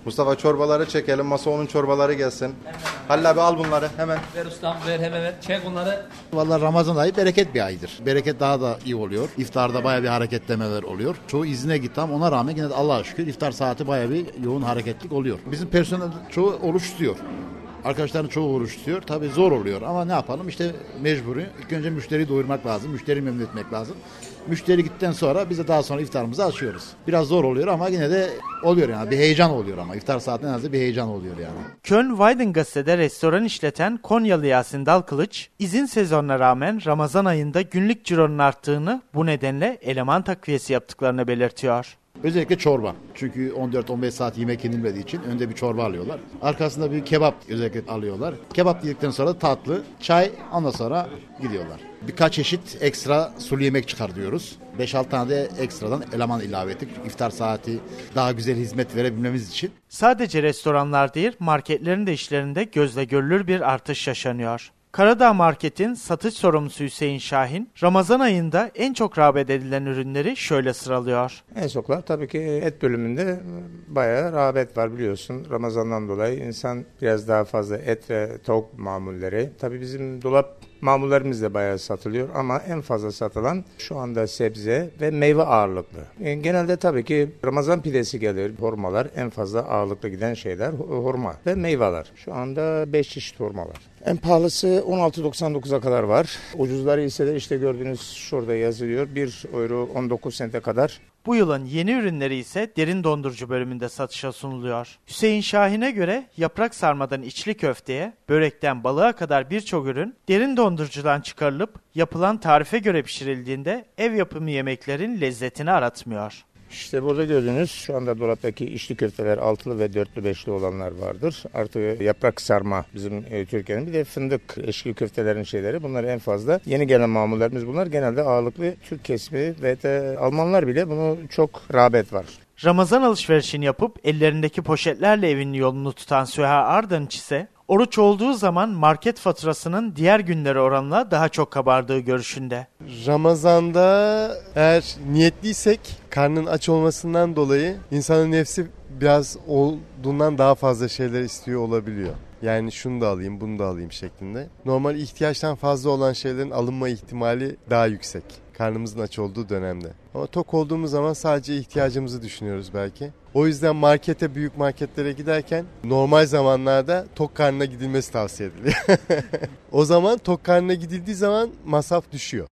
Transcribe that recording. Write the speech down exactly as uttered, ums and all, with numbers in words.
Mustafa çorbaları çekelim. Masa onun çorbaları gelsin. Halil abi al bunları hemen. Ver ustam ver hemen ver. Çek onları. Vallahi Ramazan ayı bereket bir aydır. Bereket daha da iyi oluyor. İftarda bayağı bir hareketlemeler oluyor. Çoğu izne gitti ama ona rağmen yine de Allah'a şükür iftar saati bayağı bir yoğun hareketlik oluyor. Bizim personel çoğu oruç tutuyor. Arkadaşların çoğu oruç tutuyor. Tabii zor oluyor ama ne yapalım işte mecburi. İlk önce müşteriyi doyurmak lazım. Müşteriyi memnun etmek lazım. Müşteri gittikten sonra biz de daha sonra iftarımızı açıyoruz. Biraz zor oluyor ama yine de oluyor yani. Bir heyecan oluyor ama. İftar saatinde en azından bir heyecan oluyor yani. Köln-Weidengasse'de restoran işleten Konyalı Yasin Dalkılıç, izin sezonuna rağmen Ramazan ayında günlük cironun arttığını, bu nedenle eleman takviyesi yaptıklarını belirtiyor. Özellikle çorba. Çünkü on dört on beş saat yemek yenilmediği için önde bir çorba alıyorlar. Arkasında bir kebap özellikle alıyorlar. Kebap yedikten sonra da tatlı, çay, ondan sonra gidiyorlar. Birkaç çeşit ekstra sulu yemek çıkar diyoruz. beş altı tane de ekstradan eleman ilave ettik. İftar saati daha güzel hizmet verebilmemiz için. Sadece restoranlar değil, marketlerin de işlerinde gözle görülür bir artış yaşanıyor. Karadağ Market'in satış sorumlusu Hüseyin Şahin, Ramazan ayında en çok rağbet edilen ürünleri şöyle sıralıyor. En çoklar tabii ki et bölümünde bayağı rağbet var biliyorsun. Ramazan'dan dolayı insan biraz daha fazla et ve tavuk mamulleri. Tabii bizim dolap mamullerimiz de bayağı satılıyor ama en fazla satılan şu anda sebze ve meyve ağırlıklı. Yani genelde tabii ki Ramazan pidesi gelir, hurmalar en fazla ağırlıklı giden şeyler hurma ve meyveler. Şu anda beş çeşit hurma var. En pahalısı on altı doksan dokuza kadar var. Ucuzları ise de işte gördüğünüz şurada yazılıyor. bir euro on dokuz sente kadar. Bu yılın yeni ürünleri ise derin dondurucu bölümünde satışa sunuluyor. Hüseyin Şahin'e göre yaprak sarmadan içli köfteye, börekten balığa kadar birçok ürün derin dondurucudan çıkarılıp yapılan tarife göre pişirildiğinde ev yapımı yemeklerin lezzetini aratmıyor. İşte burada gördüğünüz şu anda dolaptaki içli köfteler altılı ve dörtlü beşli olanlar vardır. Artı yaprak sarma bizim e, Türkiye'nin bir de fındık eşkili köftelerin şeyleri. Bunlar en fazla yeni gelen mamullerimiz bunlar. Genelde ağırlıklı Türk kesimi ve de Almanlar bile bunu çok rağbet var. Ramazan alışverişini yapıp ellerindeki poşetlerle evinin yolunu tutan Süha Ardanç ise oruç olduğu zaman market faturasının diğer günlere oranla daha çok kabardığı görüşünde. Ramazan'da eğer niyetliysek karnın aç olmasından dolayı insanın nefsi biraz olduğundan daha fazla şeyler istiyor olabiliyor. Yani şunu da alayım, bunu da alayım şeklinde. Normal ihtiyaçtan fazla olan şeylerin alınma ihtimali daha yüksek. Karnımızın aç olduğu dönemde. Ama tok olduğumuz zaman sadece ihtiyacımızı düşünüyoruz belki. O yüzden markete, büyük marketlere giderken normal zamanlarda tok karnına gidilmesi tavsiye ediliyor. O zaman tok karnına gidildiği zaman masraf düşüyor.